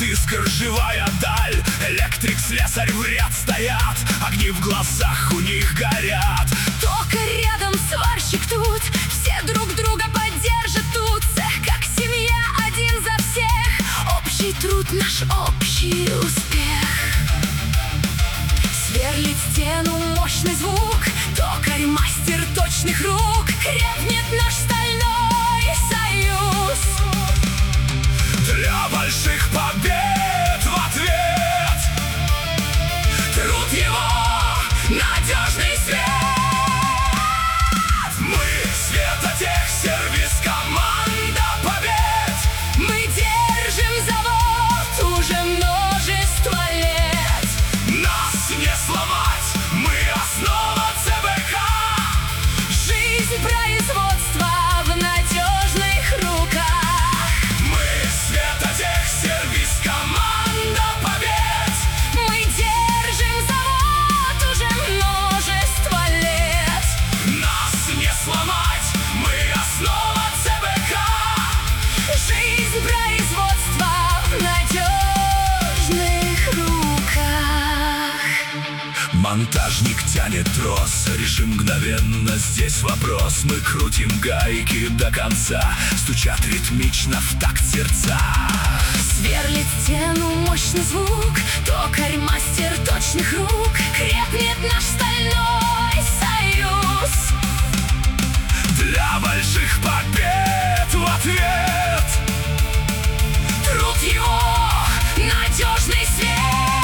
от искр живая даль. Электрик, слесарь в ряд стоят, огни в глазах у них горят. Токарь рядом, сварщик тут, все друг друга поддержат тут. Цех как семья, один за всех, общий труд наш общий успех. Сверлит стену мощный звук, токарь мастер точных рук, крепнет наш стальной союз. Для больших побед в ответ труд его надежный свет. Мы Светотехсервис, команда побед. Мы держим завод уже множество лет. Нас не сломать, мы основа ЦБК. Жизнь производства в надежных руках. Мы Светотехсервис, команда побед. Мы держим завод уже множество лет. Нас не сломать, мы основа ЦБК. Жизнь производства в надежных руках. Монтажник тянет трос, решим мгновенно здесь вопрос. Мы крутим гайки до конца, стучат ритмично в такт сердца. Сверлит стену мощный звук, токарь мастер точных рук, крепнет наш стальной союз. Для больших побед в ответ Труд его надежный свет.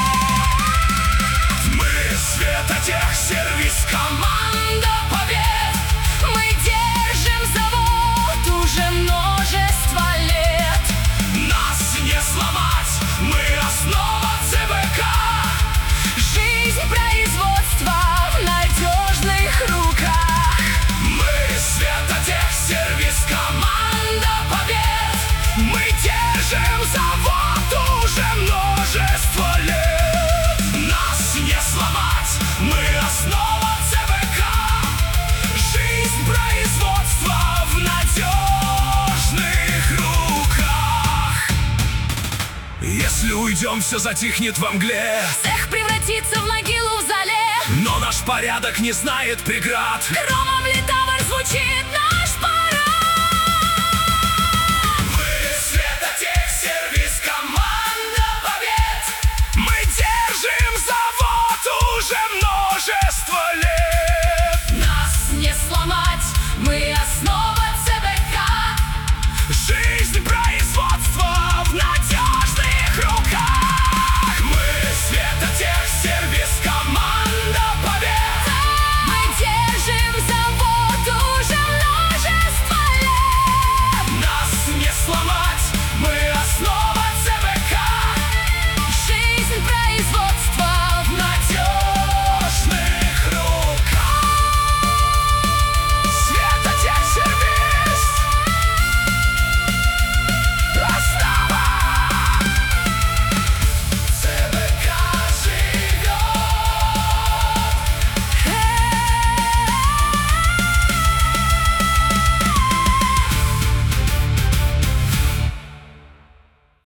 мы Светотехсервис, Команда побед. Мы держим завод уже множество лет. нас не сломать, мы основа ЦБК. Жизнь производства в надежных руках. Мы Светотехсервис, команда побед. Мы держим завод уже множество лет. Нас не сломать, мы основа ЦБК. Жизнь производства в надежных руках. Если уйдем, все затихнет во мгле, Цех превратится в могилу в зале. но наш порядок не знает преград. Громом литавр звучит на